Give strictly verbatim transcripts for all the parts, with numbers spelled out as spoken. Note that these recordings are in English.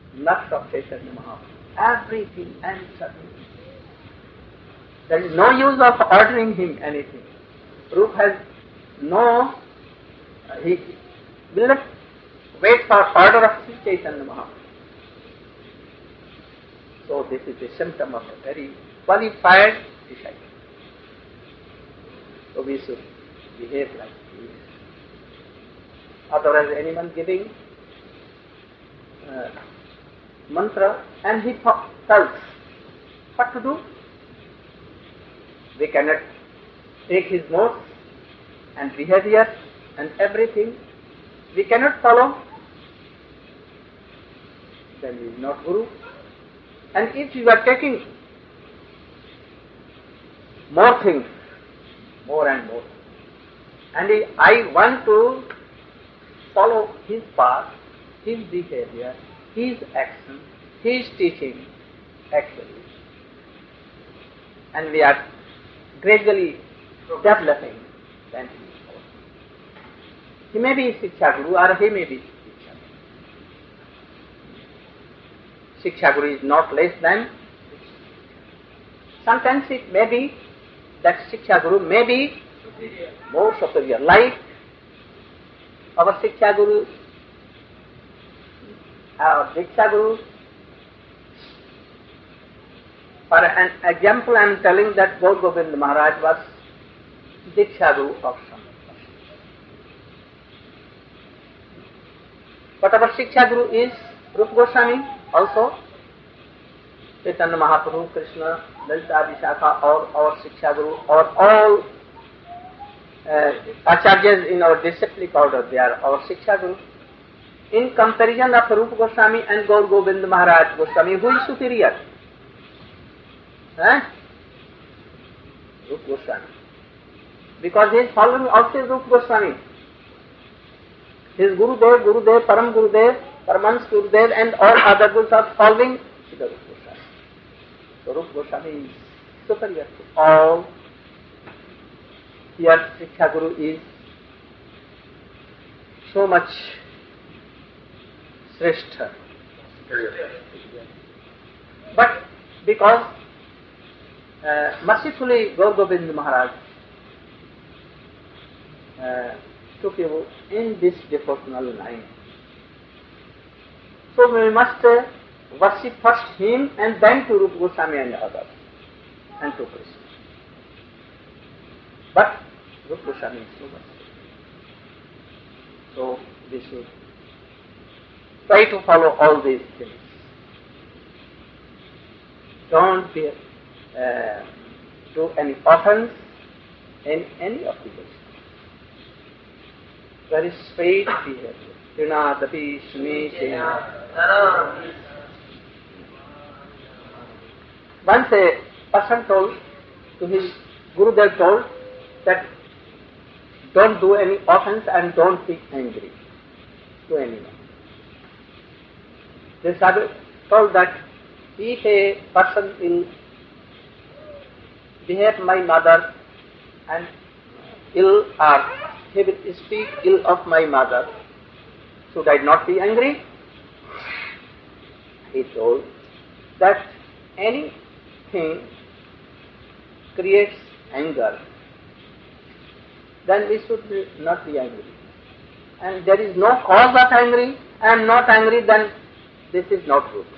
nuts of Chaitanya Mahaprabhu. Everything and suddenly. There is no use of ordering him anything. Rupa has no, uh, he will not wait for order of Sri Chaitanya Mahaprabhu. So this is a symptom of a very qualified disciple. So we should behave like this. Otherwise anyone giving uh, mantra and he tells what to do. We cannot take his notes and behavior and everything. We cannot follow. Then he is not Guru. And if you are taking more things, more and more, and if I want to follow his path, his behavior, his action, his teaching, actually, and we are gradually developing, then he is Guru. He may be Shiksha Guru or he may be Shiksha Guru. Shiksha Guru is not less than. Sometimes it may be that Shiksha Guru may be more superior. Like our Shiksha Guru, our Diksha Guru. For an example, I am telling that Gaur Govind Maharaj was Diksha Guru of some person. But our Shiksha Guru is Rupa Goswami also. Chaitanya Mahaprabhu, Krishna, Lalita Vishakha, or our Shiksha Guru, or all uh, Acharyas in our disciplic order, they are our Shiksha Guru. In comparison of Rupa Goswami and Gaur Govind Maharaj Goswami, who is superior? Huh? Rupa Goswami. Because he is following also Rupa Goswami. His Gurudev, Gurudev, Param Gurudev, Paramans Gurudev and all other Gurus are following the Rupa Goswami. So Rupa Goswami is superior to all. Here Shiksha Guru is so much Shrestha. But because uh, mercifully Gaur Govind Maharaj uh, took you in this devotional line, so we must uh, worship first him and then to Rupa Goswami and others and to Krishna. But Rupa Goswami is so much. So we should try to follow all these things. Don't be, uh, do any offense in any of the ways. Very straight behavior. Trinadapi Shmeshena. Once a person told to his Gurudev told that don't do any offense and don't be angry to anyone. The sadhu told that if a person will behave my mother and ill or he will speak ill of my mother, should I not be angry? He told that anything creates anger, then we should be not be angry. And there is no cause of angry, I am not angry, then this is not good.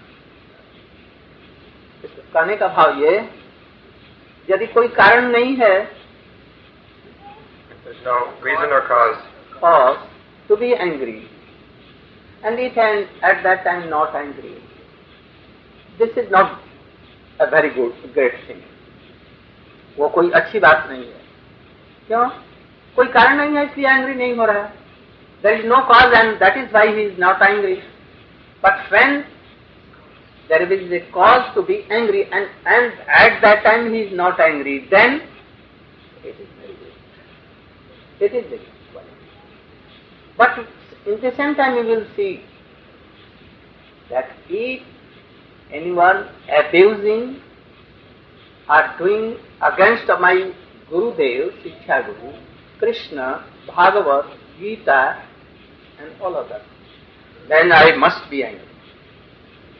कहने का भाव ये, यदि कोई कारण नहीं है, there's no reason or cause, cause to be angry, and it can at that time not angry, this is not a very good, great thing. वो कोई अच्छी बात नहीं है. क्यों? कोई कारण नहीं है इसलिए angry नहीं हो रहा है. There is no cause and that is why he is not angry. But when there is a cause to be angry and, and at that time he is not angry, then it is very good. It is very good. But in the same time you will see that if anyone abusing or doing against my Gurudev, Shiksha Guru, Krishna, Bhagavat, Gita and all others, then I must be angry.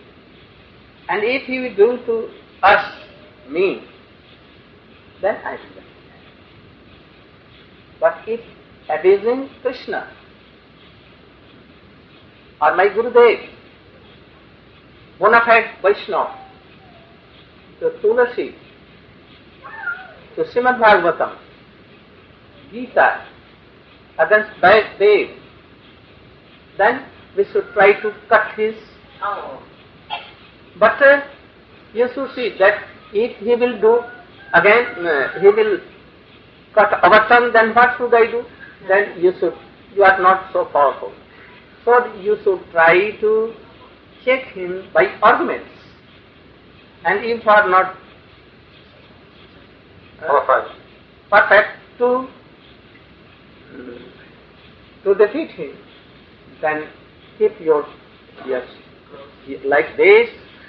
And if he will do to us, me, then I will recognize. But if abusing Krishna, or my Gurudev, bona fide Vaishnava, to Tulasi, to Srimad Bhagavatam, Gita, against Dev, then we should try to cut his. Oh. But uh, you should see that if he will do again, uh, he will cut our tongue, then what should I do? Then you should, you are not so powerful. So you should try to check him by arguments. And if you are not uh, perfect to, to defeat him, then keep your, yes, like this,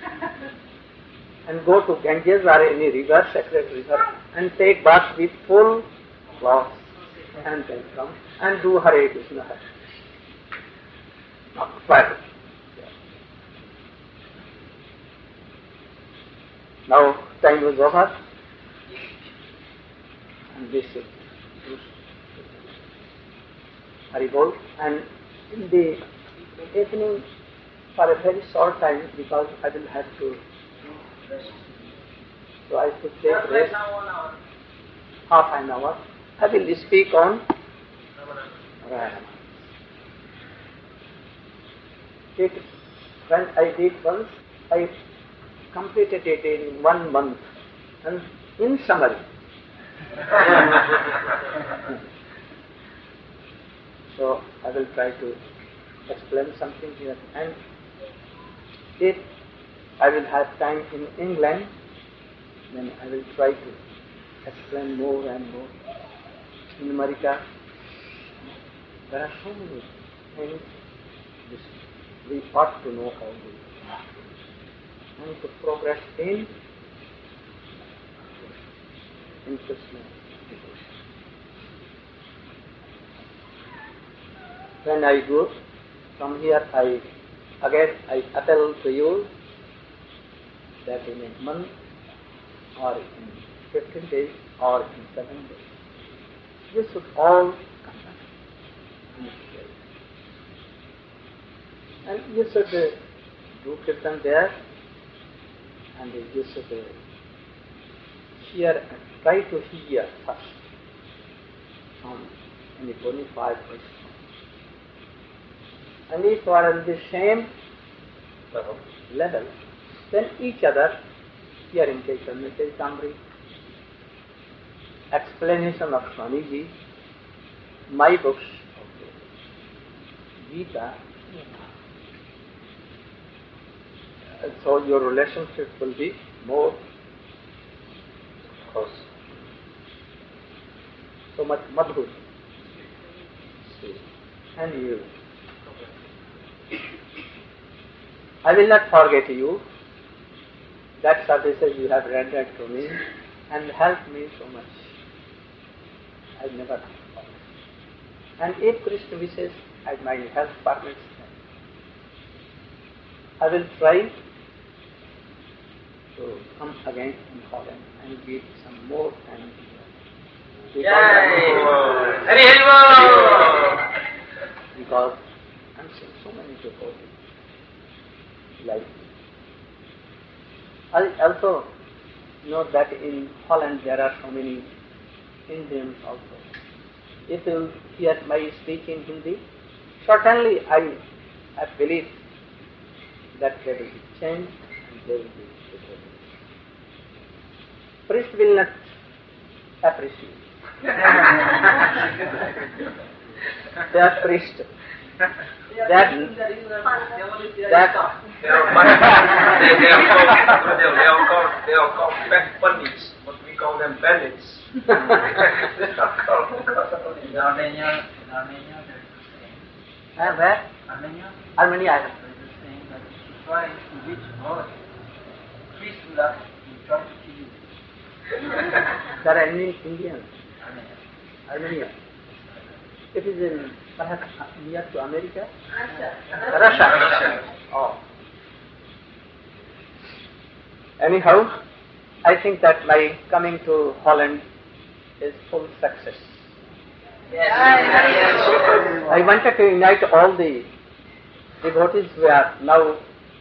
and go to Ganges or any river, sacred river, and take bath with full cloth, and then come and do Hare Krishna. Not fire. Now time is over, and this is Haribol, and in the evening for a very short time, because I will have to rest. So I should take rest half an hour. I will speak on Ramana. It, when I did once, I completed it in one month, and in summary. So I will try to explain something here, and if I will have time in England, then I will try to explain more and more. In America, there are so many things which we ought to know how to and to progress in in Krishna devotion. When I go from here, I again I appeal to you that in a month or in fifteen days or in seven days, you should all come back and pray. And you should uh, do kirtan there, and you should uh, hear and try to hear first from any bona fide person. And if you are on the same level, level then each other hearing Chaitanya Charitamrita, explanation of Swamiji, my books, Gita, so your relationship will be more close. So much madhur. And you. I will not forget you. That services you have rendered to me and helped me so much. I never forget. And if Krishna wishes, as my health permits, I will try to come again in Holland and give some more time. Because, because I'm seeing so many people like I also know that in Holland there are so many Indians also. If you hear my speech in Hindi, certainly I, I believe that there will be change and there will be difference. Priest will not appreciate. They are priests. That, that, they are they, they are called they are called they are called fat pundits, but we call them bandits. In Armenia, in Armenia there is a saying. And where? Armenia? Armenia. There is a saying that if you try to reach God, Christ will not try to kill you. There are any Indians. Armenia. Armenia. It is in perhaps near to America? Russia. Russia. Russia. Oh. Anyhow, I think that my coming to Holland is full success. Yes. I wanted to unite all the devotees who are now,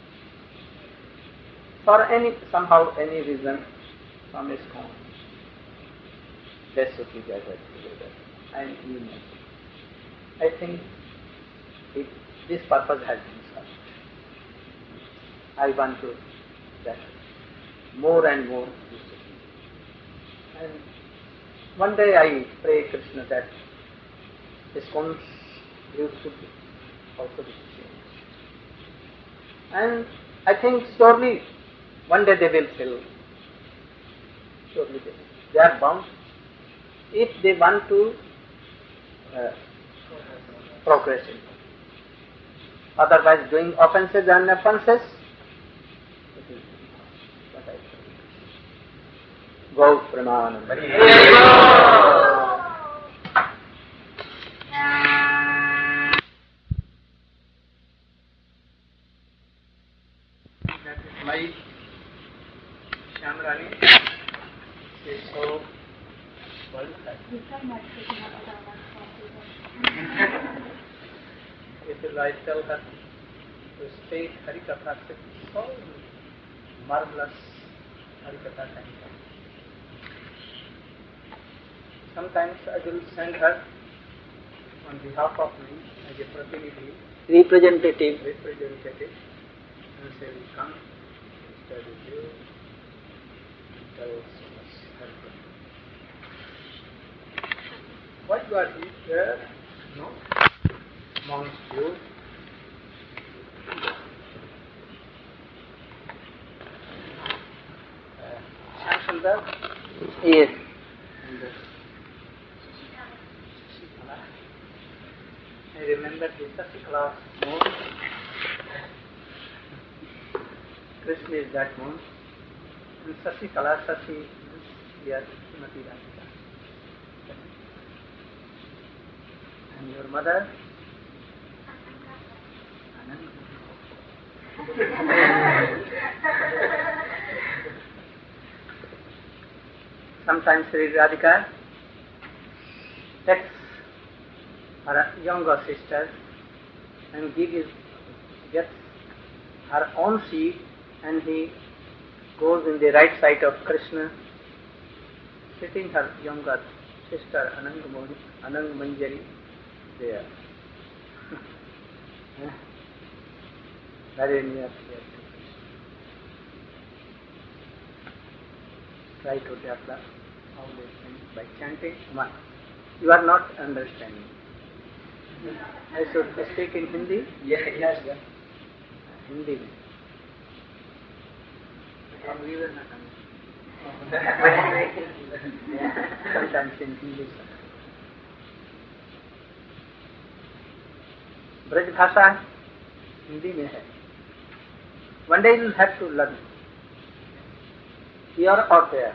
for any somehow any reason, from ISKCON, they should be gathered together and unite. I think it, this purpose has been served. I want to that more and more discipline. And one day I pray Krishna that ISKCON's views should also be changed. And I think surely one day they will fill. Surely they will. They are bound. If they want to uh, progress in it. Otherwise doing offenses and offenses, it is what I say. Gau Pramanam. That is my Shyamrani. She is so well If I tell her to speak Harikatha, so marvelous Harikatha can come. Sometimes I will send her on behalf of me as a pratinidhi, representative, representative, and say, we come, study with you, tell us so much Harikatha. Why you are here? No? Amongst you. Uh, Shamsundar? Yes. And uh, Sasikala. I remember the Sasikala moon. Krishna is that moon. And Sasikala, Sasi is here, Srimati Radhika. And your mother? Sometimes Sri Radhika takes her younger sister and gives, gets her own seat, and he goes in the right side of Krishna, sitting her younger sister Anang, Anang Manjari there. Very near here to Krishna. Try to develop all these things by chanting. One. You are not understanding. I should speak in Hindi? Yes, yes, yes. Hindi. And we will not understand. Sometimes in English. Braj भाषा हिंदी में है. One day you will have to learn. Here or there.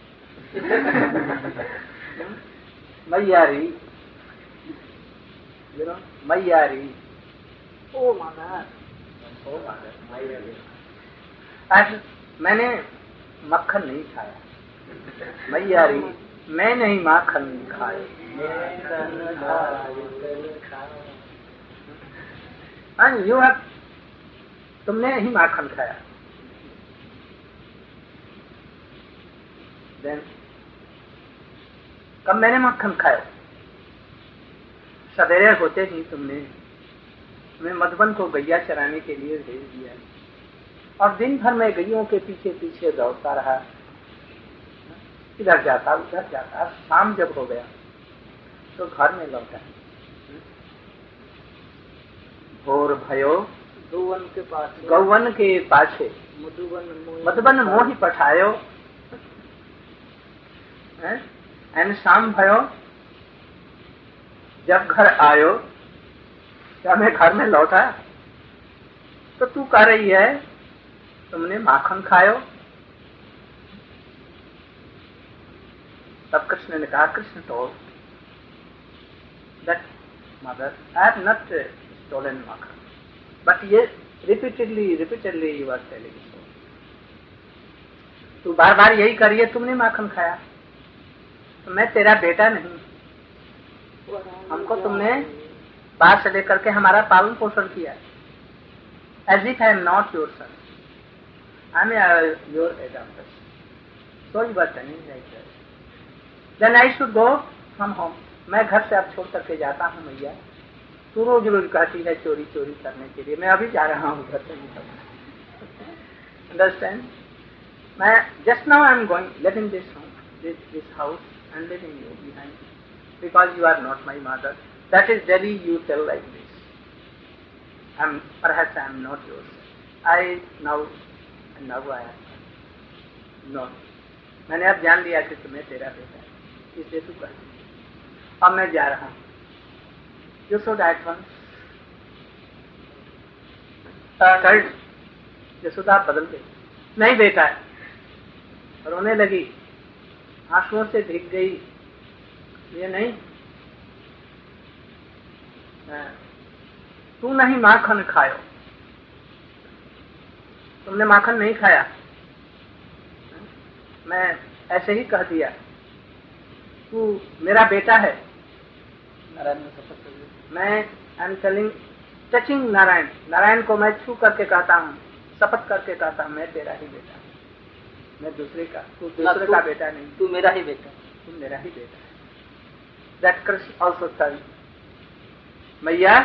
Mayyari. You know, Mayyari. Oh mother. Oh mother. Mayyari. आज मैंने मक्खन नहीं खाया. मैयारी, मैं नहीं माखन खाया. And you have, तुमने ही माखन खाया. Then, कब मैंने मक्खन खाया? सवेरे होते ही तुमने मैं मधुबन को गैया चराने के लिए भेज दिया, और दिन भर मैं गैयों के पीछे पीछे दौड़ता रहा, इधर जाता उधर जाता. शाम जब हो गया तो घर में लौटा. भोर भयो गौवन के पास गौवन के पाछे मधुबन मधुबन मोहि पठायो. एंड शाम भयो जब घर आयो, जब मैं घर में लौटा तो तू कह रही है तुमने माखन खायो. तब कृष्ण ने कहा, Krishna told that mother, I have not uh, stolen makhan, but yes, repeatedly, repeatedly you are telling so. तू बार बार यही करिए, तुमने माखन खाया तो मैं तेरा बेटा नहीं, हमको तुमने बाहर से लेकर के हमारा पालन पोषण किया, as if I am not your son, I am your adopted. So you were telling like that. Then I should go from home. मैं घर से अब छोड़ करके जाता हूँ मैया, तू रोज रोज कहती है चोरी चोरी करने के लिए, मैं अभी जा रहा हूँ घर से निकलना. Understand? मैं just now I am going, leaving this home, this, this house and leaving you behind, because you are not my mother. That is daily you tell like this. I am, perhaps I am not yours. I now, now I am. No. मैंने अब जान लिया कि तुम्हें तेरा बेटा है, इसलिए तू कहती. अब मैं जा रहा हूँ. You should at once third, Yashoda बदल गई. नहीं बेटा है, रोने लगी, आंसुओं से भीग गई. ये नहीं, तू नहीं माखन खायो, तुमने माखन नहीं खाया, मैं ऐसे ही कह दिया, तू मेरा बेटा है. नारायण ने शपथ कर ली. मैं I am telling, touching Narayan, Narayan को मैं छू करके कहता हूँ, शपथ करके कहता हूँ, मैं तेरा ही बेटा, मैं दूसरे का, तू दूसरे का बेटा नहीं, तू मेरा ही बेटा, तू मेरा ही बेटा है. दैट कृष्ण ऑल्सो टेल, मैया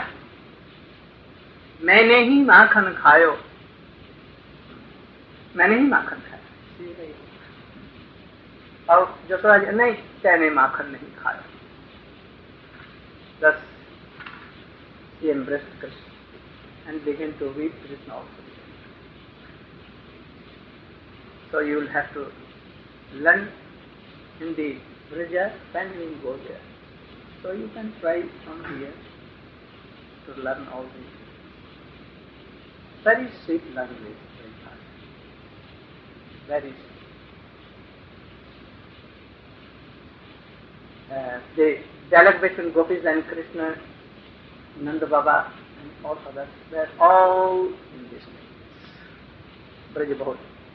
मैंने ही माखन खायो, मैंने ही माखन खाया. और जसोदा नहीं, तेने माखन नहीं खाया. Thus he embraced Krishna and began to weep. Krishna also began. So you will have to learn Hindi, Brija, when you will go there. So you can try from here to learn all these. Very sweet language, very fast. Very sweet. Uh, the dialogue between Gopis and Krishna, Nanda Baba and all others, they are all in this language. Braj Bahut.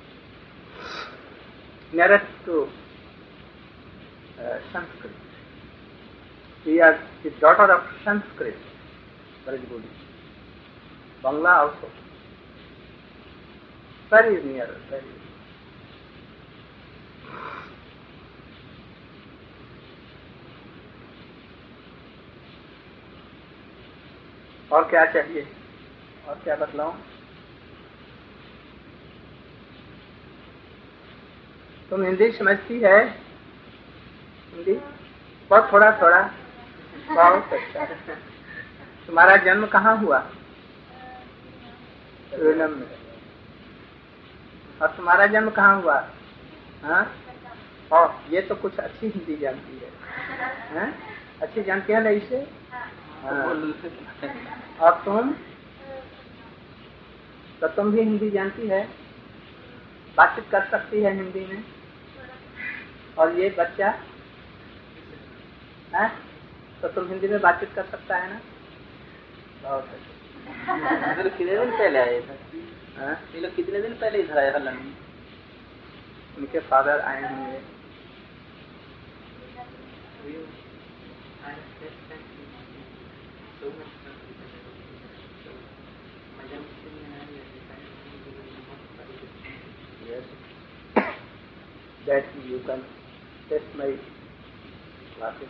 Nearest to uh, Sanskrit. We are the daughter of Sanskrit, Braj Bahut. Bangla also. Very near, very near. और क्या चाहिए, और क्या बतलाऊं? तुम हिंदी समझती है? हिंदी बहुत थोड़ा थोड़ा. बहुत अच्छा. तुम्हारा जन्म कहाँ हुआ? विलम में. और तुम्हारा जन्म कहाँ हुआ? हाँ? और ये तो कुछ अच्छी हिंदी जानती है, हाँ? अच्छी जानती है ना इसे? हाँ. और तुम तो तुम भी हिंदी जानती है, बातचीत कर सकती है हिंदी में. और ये बच्चा है तो तुम हिंदी में बातचीत कर सकता है ना? बहुत अच्छा. कितने दिन पहले आए थे? ये लोग कितने दिन पहले इधर आए हलन में? उनके फादर आए होंगे. Yes, that you can test my classes.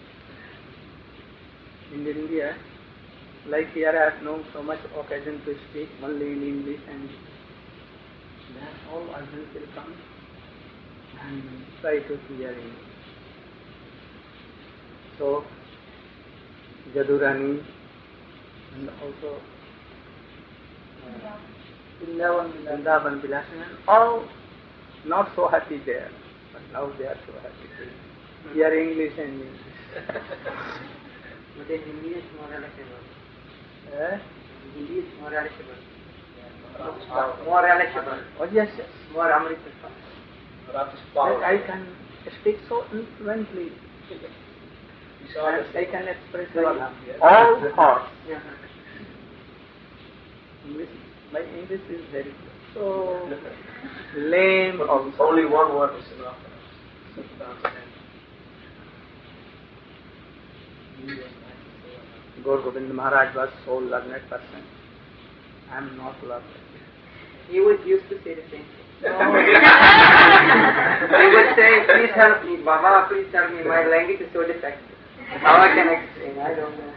In India, like here I have no so much occasion to speak only in English, and then all others will come and try to hear English. So, Jadurani and also uh, Vrindavan Vilasan, all not so happy there, but now they are so happy to hear English and English. But in Hindi is more relatable. Eh? Hindi is more relatable. Uh, more relatable. Oh yes, yes. More Amrita. That I can speak so influently. And I can express all thoughts. English, my English is very good. so lame also. Only one word is enough. Gaur Gobind Maharaj was so learned person. I am not learned. He would used to say the same thing. He would say, please help me, Baba, please help me, my language is so defective. How I can explain, I don't know.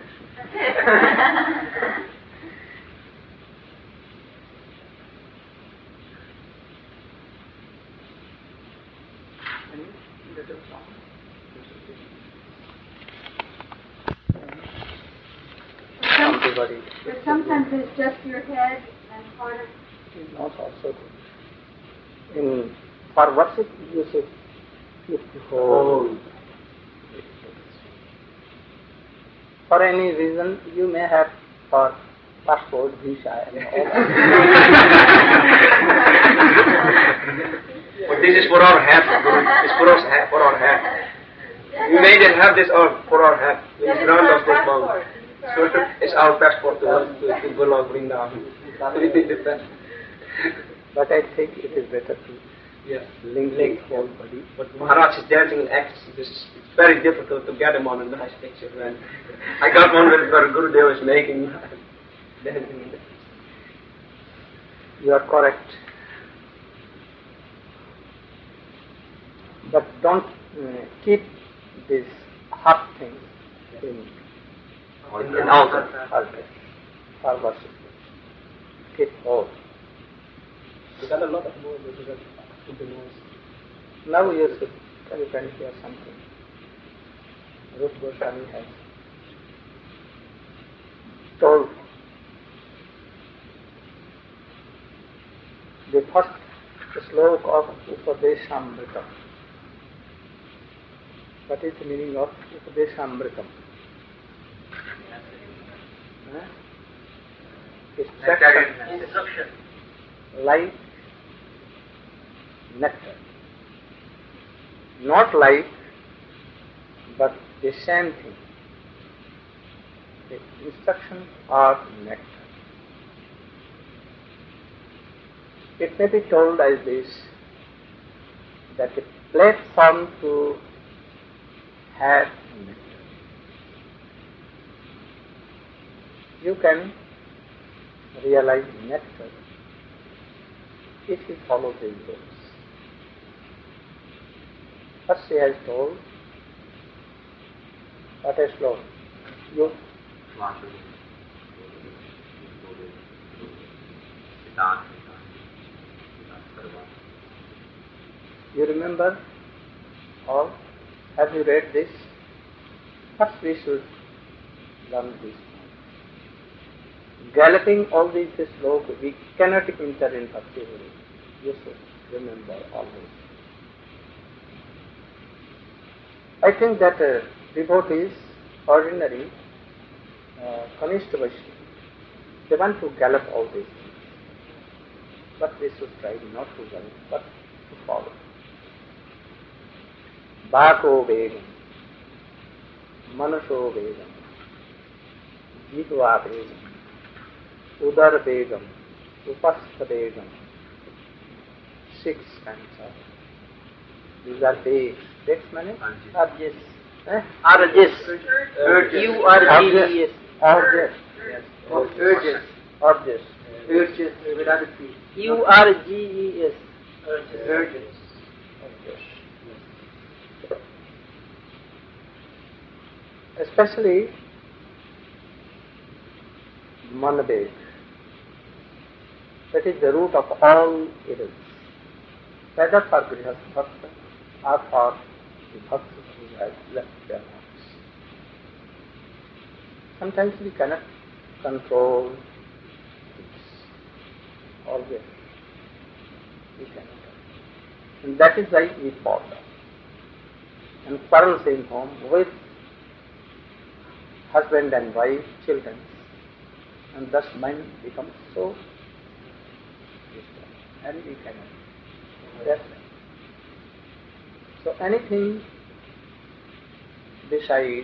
Everybody. But sometimes it's just your head and part of Is not also good. In for worship you say keep the whole. For any reason you may have for passport, visa and all that. But this is for our head, Guru. It's for us head, for our head. We made it have this on for our head. We grant us this money. So it's our passport to us to, to belong Vrindavan. We did the best. But I think it is better to Yes. link link whole body. But Maharaj is dancing in ecstasy. This is it's very difficult to get him on a nice picture. And I got one where where Gurudev is making dancing in the You are correct. But don't uh, keep these hot things in in altar. altar or worship. Keep all. We got a lot of more. We got the noise. Now you should can you can hear something. Rupa Goswami has told the first slok of Upadeshamritam. What is the meaning of Upadeshamritam? Huh? Instruction. Instruction. Like nectar. Not like, but the same thing. The instructions are nectar. It may be told as this, that the platform to have nectar. You can realize nectar if you follow these rules. First he has told, what is slow? You You remember or have you read this? First we should learn this. Galloping all these slokas, we cannot enter in Bhakti Guru. You should remember always. I think that uh, devotees, ordinary, uh, Kanishta Vaishnava, they want to gallop all these things. But we should try not to gallop, but to follow. Bhako Vegam, Manasho Vegam, Jitva Vegam, Udar Vegam, Upastha Vegam, six kinds of. These are Vegs. Vegs means? Urges. Eh? Urges. U R G E S. Urges. Yes. Urges. Urges. Urges without a P. U R G E S. Urges. Urges. Especially Manaved. That is the root of all evils. Whether for Grihastha Bhakta or for the Bhakta who has left their homes. Sometimes we cannot control this. Always. We cannot. And that is why we fall down. And quarrels in home with husband and wife, children. And thus mind becomes so disturbed. And we cannot. That's right. So anything beside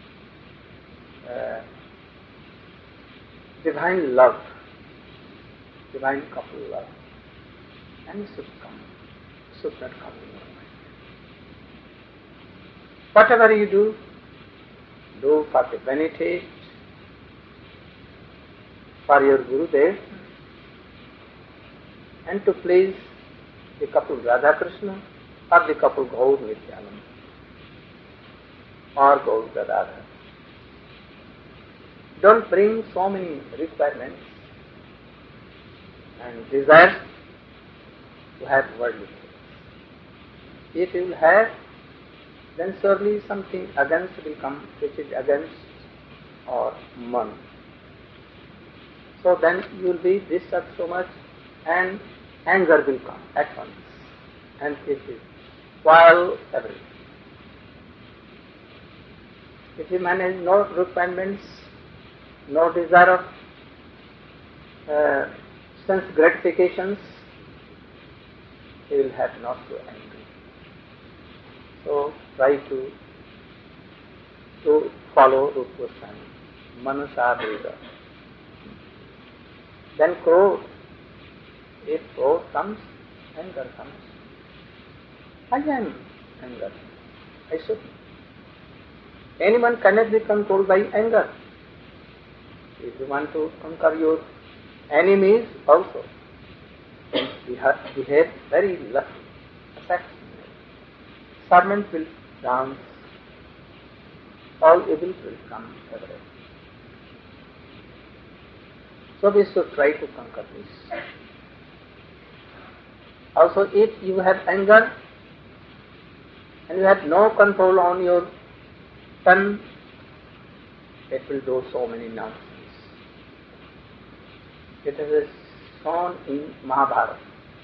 uh, divine love divine couple love, and it should come, should not come in your mind. Whatever you do, do for the benefit, for your Gurudev, and to please the couple Radha Krishna or the couple Gaur Nityananda or Gaur Radha. Don't bring so many requirements and desires to have worldly things. If you will have, then surely something against will come, which is against or man. So then you will be disturbed so much, and anger will come at once, and it will spoil everything. If you manage no requirements, no desire of uh, sense gratifications, he will have not so angry. So try to to follow Rupa Goswami, Manasa Veda. Then crowd. If crowd comes, anger comes. I am anger. I should. Anyone cannot be controlled by anger. If you want to conquer your enemies also, behave very lucky, affectionate. Servant will dance, all evil will come everywhere. So we should try to conquer this. Also, if you have anger and you have no control on your tongue, it will do so many nonsense. It is shown in Mahabharata.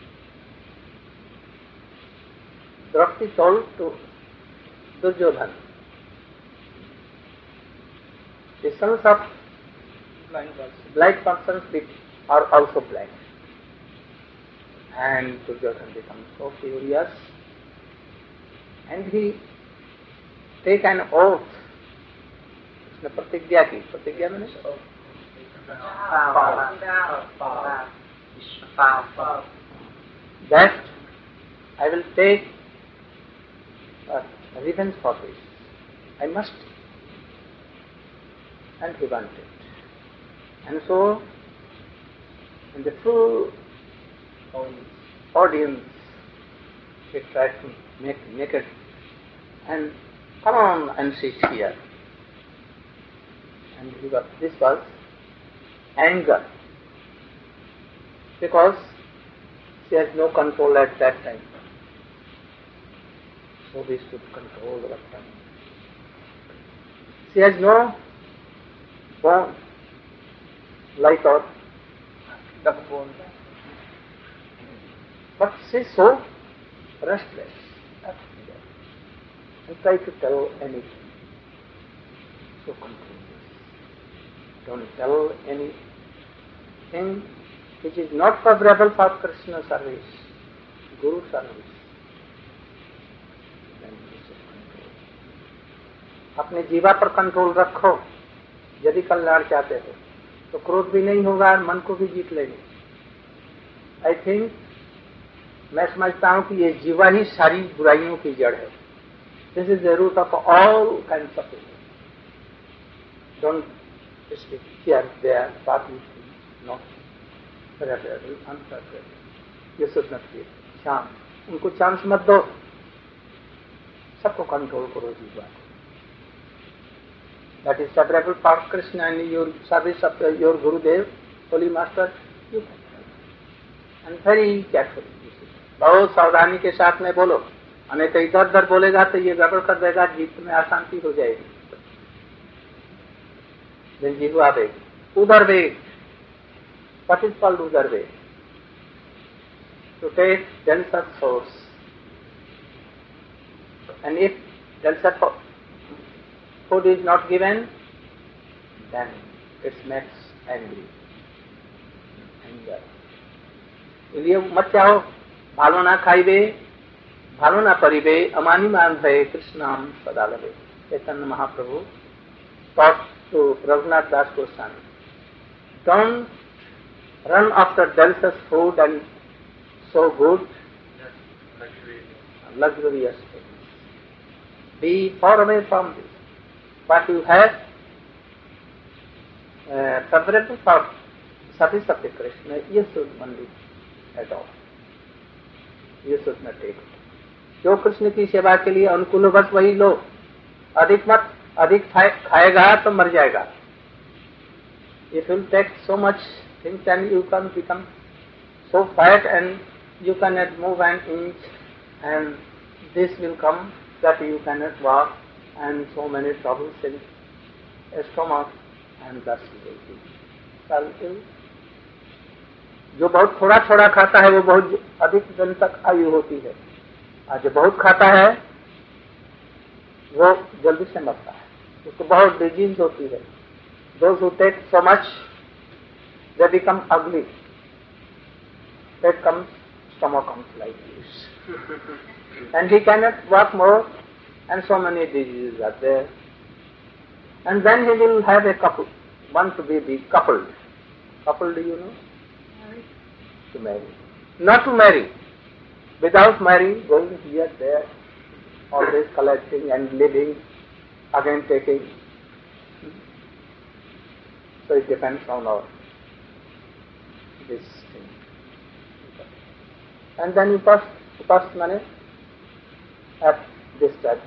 Draupadi told to Duryodhana, the sons of blind persons are also blind. And Duryodhana becomes so furious, and he take an oath. उसने प्रतिज्ञा की. प्रतिज्ञा मैंने that I will take uh, revenge for this. I must. And he wanted. And so, in the full audience, he tried to make naked and come on and sit here. And he was, this was anger, because she has no control at that time. So we should control our tongue. She has no bone, like our duck bone. But she is so restless and try to tell anything. So control this. Don't tell anything which is not favorable for Krishna service, Guru service. Then you should control. अपने जीवा पर control रखो. यदि कल्याण चाहते हो तो क्रोध भी नहीं होगा और मन को भी जीत लेंगे. आई थिंक मैं समझता हूँ कि ये जीवा ही सारी बुराइयों की जड़ है. This is the root of all kinds of evil. Don't speak here there बात नॉट फेवरेबल अनफेवरेबल. ये शुड नॉट बी. चांस उनको चांस मत दो. सबको कंट्रोल करो जीवा को. That is favorable for Krishna and your service of your Gurudev, Holy Master, you can help. And very carefully. बहुत सावधानी के साथ में बोलो. नहीं तो इधर उधर बोलेगा तो ये गड़बड़ कर देगा. जीत में अशांति हो जाएगी. Then जीवा वेग, उधर वेग. What is called उधर वेग? To take denser source. And if denser food is not given, then it makes angry. Anger. इसलिए मत चाहो. भालो ना खाइबे, भालो ना परिबे, अमानी मान भय कृष्णाम सदा लवे. Chaitanya Mahaprabhu taught to Raghunath Das Goswami, don't run after delicious food and so good, luxurious things. Be far away from this. What you have, uh, favorable for service of the Krishna, you should only adopt. You should not take it. जो कृष्ण की सेवा के लिए अनुकूल हो बस वही लो. अधिक मत, अधिक खाएगा तो मर जाएगा. If you take so much things, then you can become so fat and you cannot move an inch, and this will come that you cannot walk, and so many troubles in stomach, and thus you will be. जो बहुत थोड़ा थोड़ा खाता है वो बहुत अधिक दिन तक आयु होती है, और जो बहुत खाता है वो जल्दी से मरता है, उसको बहुत डिजीज होती है. Those who take so much, they become ugly. That comes, stomach comes like this. And he cannot walk more, and so many diseases are there. And then he will have a couple, want to be, be coupled. Coupled, do you know? Married. To marry. Not to marry. Without marrying, going here, there, always collecting and living, again taking. So it depends on our this thing. And then you first, first mane at this time.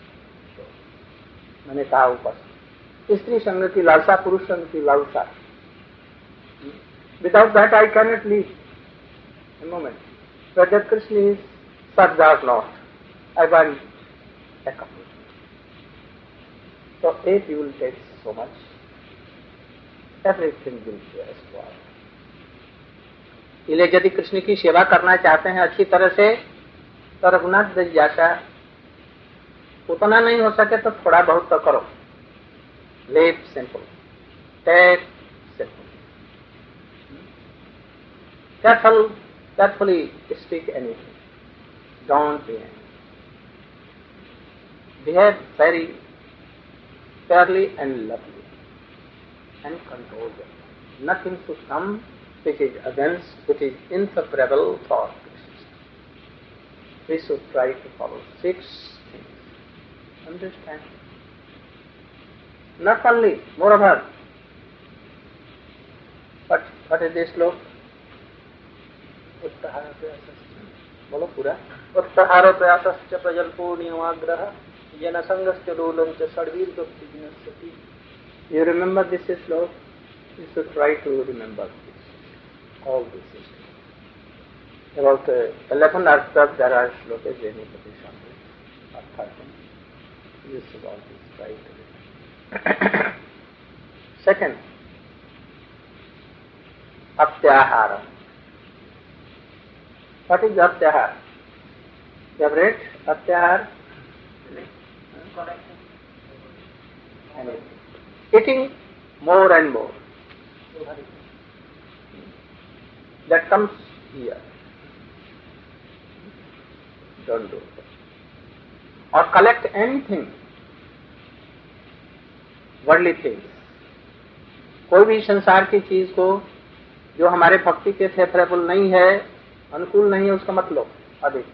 मैंने कहा ऊपर स्त्री संग की लालसा, पुरुष संग की लालसा. Without that I cannot live. A moment. Whether Krishna is such or not, I want a couple. So if you will take so much, everything will be spoiled. इसलिए यदि कृष्ण की सेवा करना चाहते हैं अच्छी तरह से, तो रघुनाथ दास जैसा उतना नहीं हो सके तो थोड़ा बहुत तो करो. Live simple, take simple. Careful, carefully speak anything. Don't be angry. Behave very fairly and lovely, and control them. Nothing should come which is against, which is inseparable for Krishna. We should try to follow six things. Understand? Not only, moreover, but what is this slope? बोलो पूरा. उत्तहार प्रयासश्च प्रजल्पो नियमाग्रह येन संगस्य लोलञ्च षड्वीर विनश्यति. You remember this slope? You should try to remember this. All this is about uh, eleven or twelve there are slokas in the position or thirteen. You should always try to remember. Second, Atyahara. What is Atyahara? You have read Atyahara? Eating more and more. That comes here. Don't do that. Or collect anything, worldly things. कोई भी संसार की चीज को जो हमारे भक्ति के फेवरेबल नहीं है, अनुकूल नहीं है, उसका मत लो अधिक.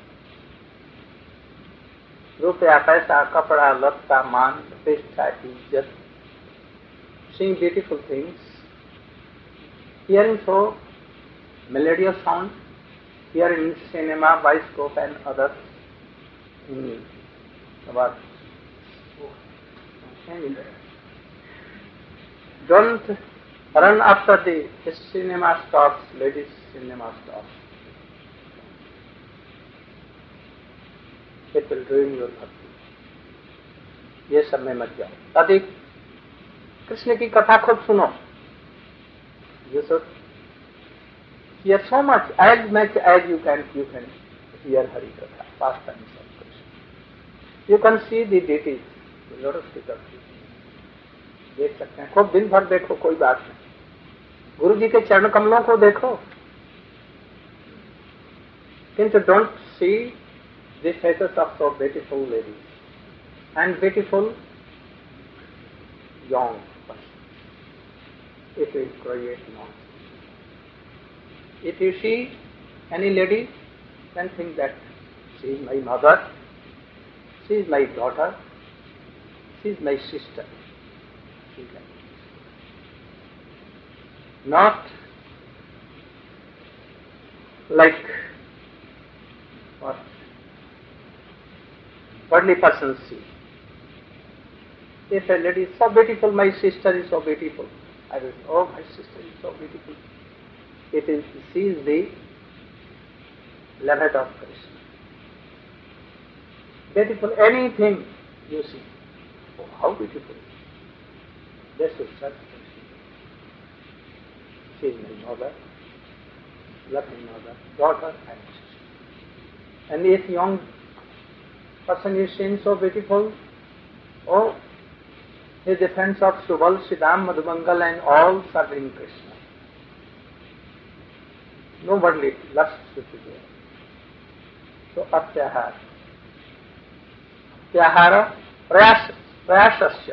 रुपया, पैसा, कपड़ा, लत्ता, मान, प्रतिष्ठा, इज्जत. Seeing beautiful things, hearing so melodious sound, hearing in cinema, bioscope and others. In about don't run after the cinema stars, ladies cinema stars. It will ruin your bhakti. ये सब में मत जाओ. अधिक कृष्ण की कथा खूब सुनो. You should hear so much, as much as you can, you can hear Hari Katha, pastimes of Krishna. You can see the deities, the lotus feet of Krishna. देख सकते हैं, खूब दिन भर देखो, कोई बात नहीं. गुरु जी के चरण कमलों को देखो, किंतु don't see the faces of so beautiful ladies and beautiful young persons. It will create nonsense. If you see any lady, then think that she is my mother, she is my daughter, she is my sister. She is like not like what worldly persons see. If a lady is so beautiful, my sister is so beautiful, I will say, oh, my sister is so beautiful. It is, she is the limit of Krishna. Beautiful, anything you see, oh, how beautiful. This is such Krishna. She is my mother, loving mother, daughter and sister. And if young person is seen so beautiful, oh, he is the friends of Subal, Siddham, Madhubangal and all serving Krishna. No worldly lust should be there. So, atyahara. Atyahara, prayas, prayasasya.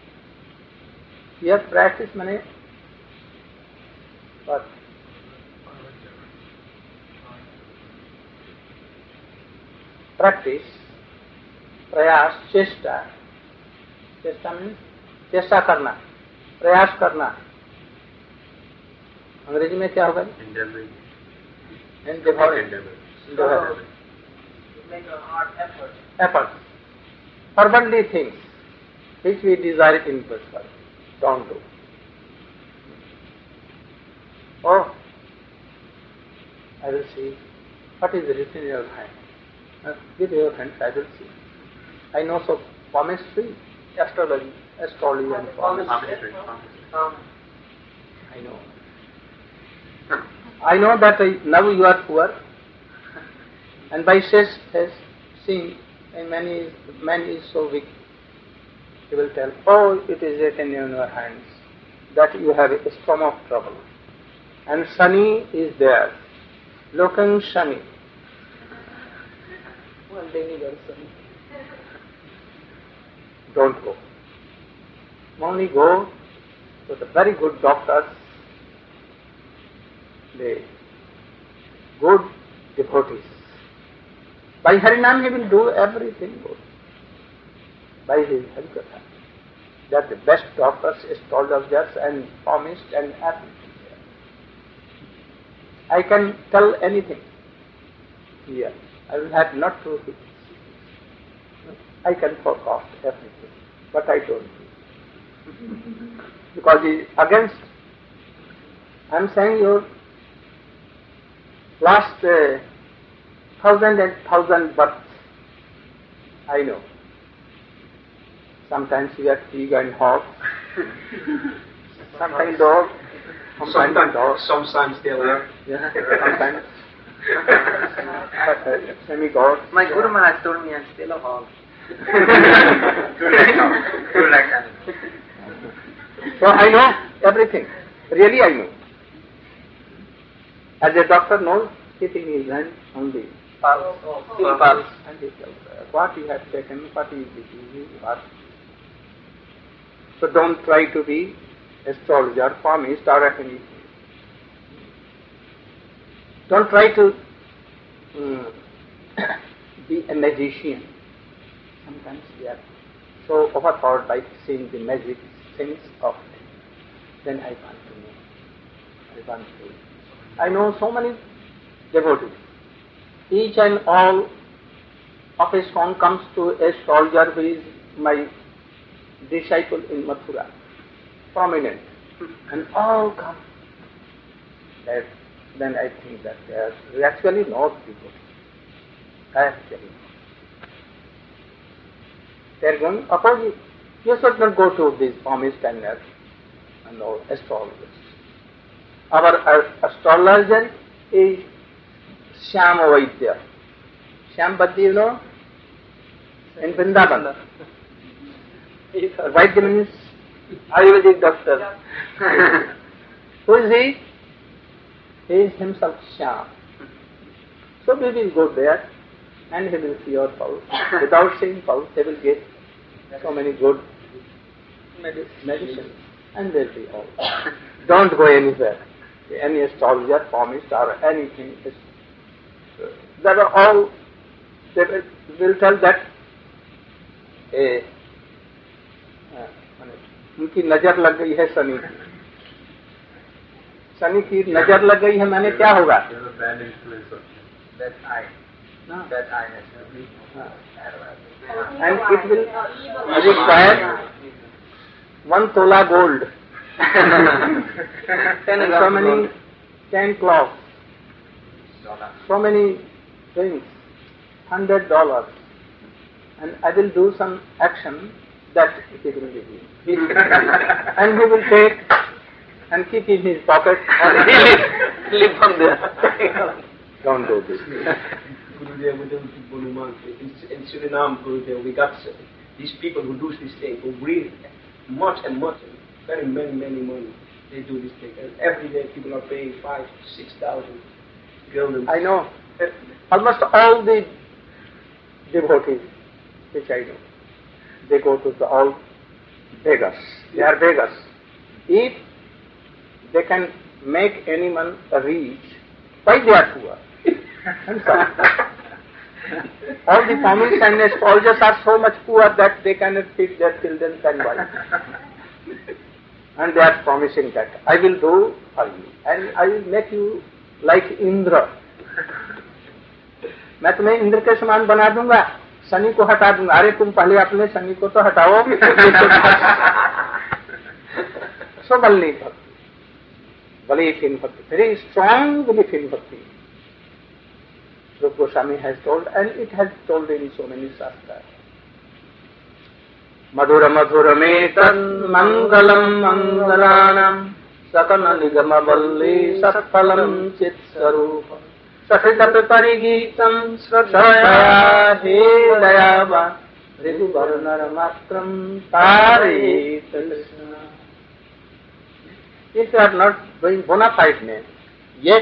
Here practice means what? Practice, prayas, chesta. Chesta means चेष्टा करना, प्रयास करना. अंग्रेजी में क्या होगा? Endeavoring. Endeavoring. Endeavoring. Make a hard effort. Effort. Fervently things which we desire in this world, don't do. Oh, I will see what is written in your hand. Uh, with your hands I will see. I know so palmistry, astrology, astrology and palmistry. Um, I know. I know that I, now you are poor, and by says has seen, and man is man is so weak. He will tell, oh, it is written in your hands that you have a stomach trouble, and Shani is there, looking Shani. One day you are Shani. Don't go. Only go to the very good doctors, the good devotees. By Harinam he will do everything good. By his Harikatha. They are the best doctors, astrologers and palmists and everything. I can tell anything here. I will have not to it. I can forecast everything, but I don't do. Because it is against, I am saying your last uh, thousand and thousand births, I know. Sometimes we are pig and hog, sometimes dog, sometimes dog. Sometimes they are. Yeah, sometimes semi-god. my Guru Maharaj told me I'm still a hog. True like that. So I know everything. Really I know. As a doctor knows, keeping his hand on the pulse, still pulse, and he tells what he has taken, what he is disease, what. So don't try to be astrologer, palmist or anything. Don't try to um, be a magician. Sometimes we are so overpowered by seeing the magic things of it. Then I want to know. I want to. I know so many devotees. Each and all of his song comes to a soldier who is my disciple in Mathura, prominent, and all come. That, then I think that they are actually not devotees. Actually. They are going opposite. You should not go to these palmists and, uh, and all astrologers. Our uh, astrologer is Shyama Vaidya. Shyam Vaidya, you know, in Vrindavan. Vaidya means Ayurvedic doctor. Who is he? He is himself Shyam. So we will go there and he will see your pulse. Without seeing pulse, he will get so many good medicines and they will be all. Don't go anywhere. any astrologer, palmist or anything. They were all, they will, will tell that a, उनकी नजर लग गई है शनि की, शनि की नजर लग गई है, मैंने क्या होगा? And it will require one tola gold and so many ten cloths, so many things, hundred dollars, and I will do some action that he will give you. And he will take and keep in his pocket and he will live from there. Don't do this. In Suriname, Gurudev, we got these people who do this thing, who bring much and much, very many, many money. They do this thing. And every day people are paying five, six thousand guildens. I know. Almost all the devotees, which I know, they go to the all beggars. They are beggars. If they can make anyone rich, why they are poor? I'm sorry. All the palmists and astrologers are so much poor that they cannot feed their children and wives. And they are promising that I will do for you and I will make you like Indra. मैं तुम्हें इंद्र के समान बना दूंगा, शनि को हटा दूंगा. अरे तुम पहले अपने शनि को तो हटाओ. So belief, belief in bhakti, very strong belief in bhakti. Rupa Goswami has told, and it has told in so many shastras. Madhura madhura metan mangalam mangalanam sakana nigama valli satpalam chit sarupa sahidat parigitam srashaya he dayava ridu varnar matram tare krishna. If you are not doing bona fide name, yet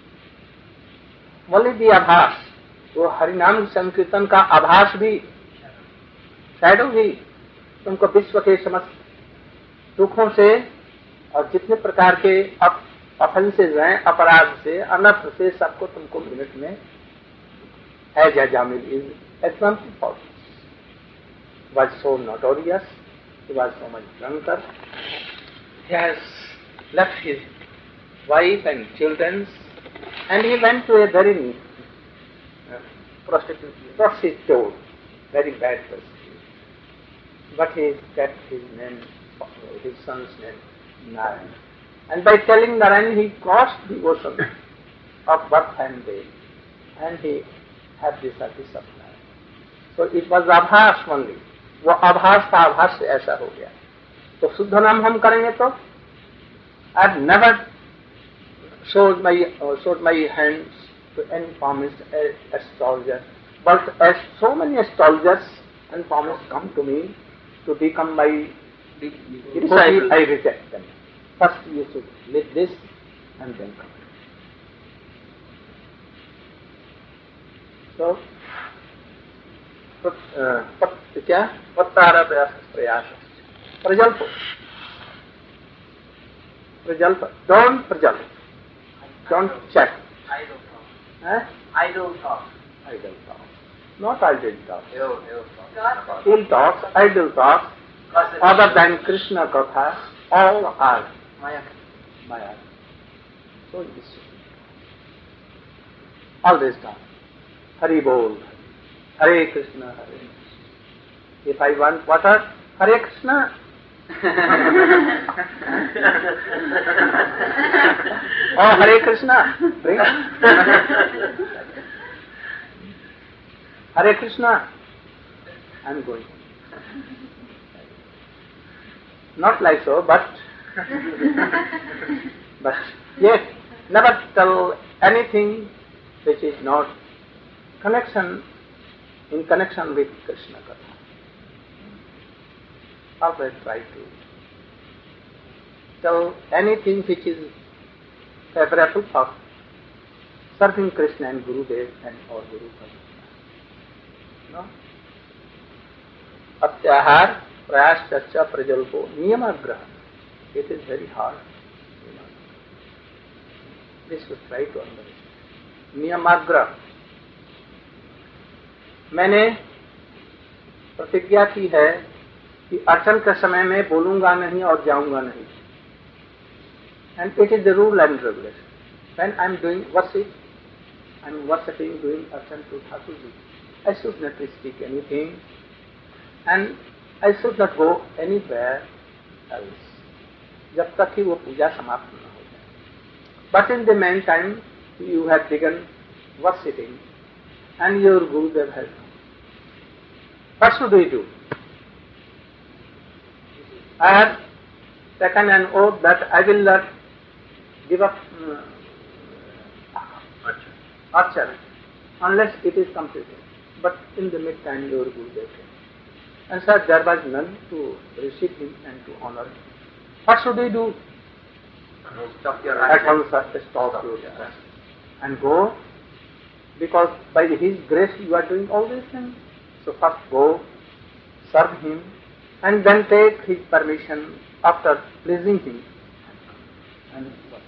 only the आभास, वो हरिनाम संकीर्तन का आभास भी, shadow भी तुमको विश्व के समस्त दुखों से और जितने प्रकार के ऑफेंसेस हैं, अपराध से, अनर्थ से, सबको तुमको मिनट में है जा Jamil is example for was so notorious, he was so much drunkard, he has left his wife and children and he went to a very uh, prostitute, prostitute, very bad prostitute. But he kept his name, his son's name, Narayan. And by telling Narayan, he crossed the ocean of birth and death, and he had the service of Narayan. So it was आभास only. वो आभास था, आभास से ऐसा हो गया. तो शुद्ध नाम हम करेंगे तो I've never showed my uh, showed my hands to any palmist, uh, astrologer, but as so many astrologers and palmists come to me to become my disciple, I reject them. First you should live this and then come. So, uh, pat, क्या पत्तारा प्रयास प्रयास प्रजल्प प्रजल्प don't प्रजल्प don't check. Idle talk. Huh? Idle talk. Idle talk. Not idle talk. Ill, ill talk. Ill talks, idle talks, other than Krishna Katha, all are Maya. Maya. So this always talk. Hari Bol. Hare Krishna, Hare Krishna. If I want water, Hare Krishna. Oh, Hare Krishna. Bring. Hare Krishna. I am going. Not like so, but but yes, never tell anything which is not connection in connection with Krishna Katha. Always try to tell anything which is favorable for serving Krishna and Gurudev and or Guru Padma. No? Atyahar, prayas, chacha, prajalpo, niyamagraha. It is very hard. You know. This should try to understand. नियमाग्रह. मैंने प्रतिज्ञा की है कि अर्चन के समय में बोलूंगा नहीं और जाऊंगा नहीं. And it is the rule and regulation. When I am doing worship, I am worshipping, doing archan to Thakurji, I should not speak anything, and I should not go anywhere else, जब तक कि वो पूजा समाप्त न हो जाए. But in the meantime, you have begun worshipping, and your Gurudev has come. What should we do? I have taken an oath that I will not give up uh, archery unless it is completed. But in the meantime, your Gurudev came. And so there was none to receive him and to honor him. What should we do? Stop your At once stop your action and go, because by his grace you are doing all these things. So first go, serve him, and then take his permission after pleasing him. And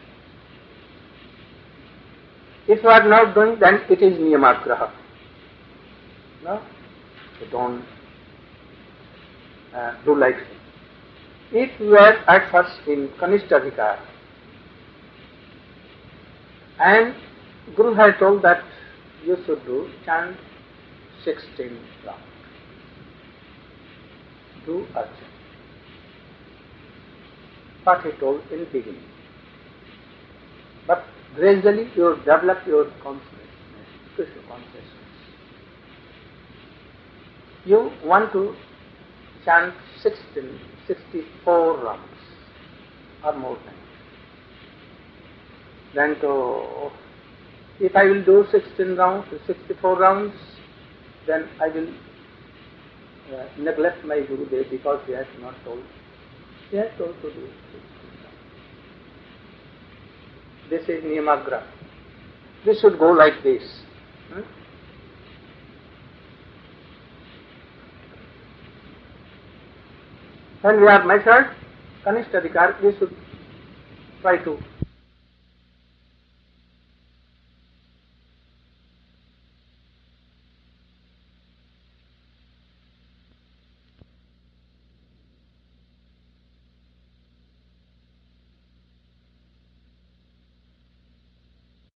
if you are not doing, then it is niyamagraha. No? So don't uh, do like him. If you are at first in Kanishtha and Guru has told that you should do chant sixteen rounds. Do archan. What he told in beginning. But gradually you develop your consciousness, Krishna consciousness. You want to chant sixteen, sixty-four rounds or more than. Then to, if I will do sixteen rounds, sixty-four rounds, then I will uh, neglect my Gurudev because he has not told. He has told to do sixteen rounds. This is niyamagra. This should go like this. Hmm? When we are measured, Kanishtha Adhikar, we should try to